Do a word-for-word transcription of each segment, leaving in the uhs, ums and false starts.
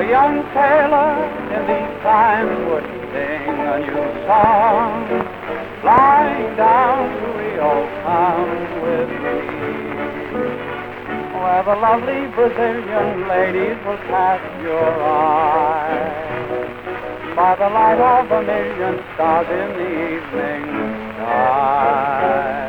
young sailor in these times would sing a new song. Flying down to Rio, come with me, where the lovely Brazilian ladies will catch your eye by the light of a million stars in the evening sky.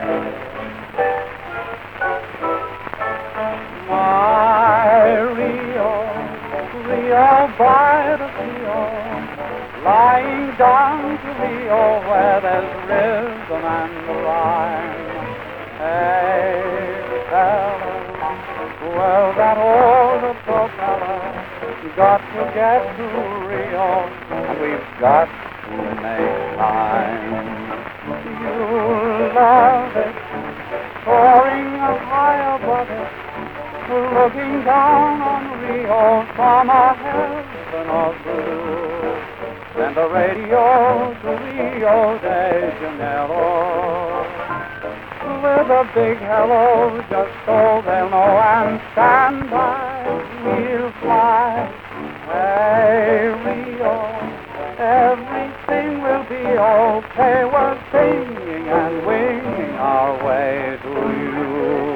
My Rio, Rio, bright as Rio, lying down to Rio where there's rhythm and rhyme. Hey, fella, well, that old propeller got to get to Rio, and we've got to make time. You'll love it, soaring high above it, looking down on Rio from a heaven of blue. Send the radio to Rio de Janeiro with a big hello, just so they'll know, and stand by, we'll fly. Hey, Rio, everything will be okay. We're singing and winging our way to you.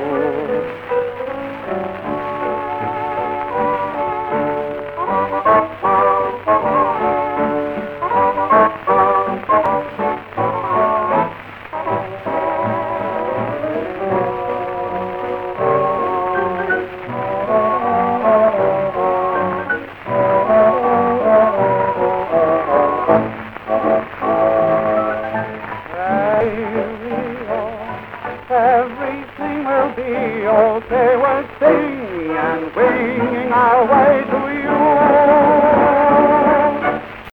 Everything will be okay. We're singing and winging our way to you.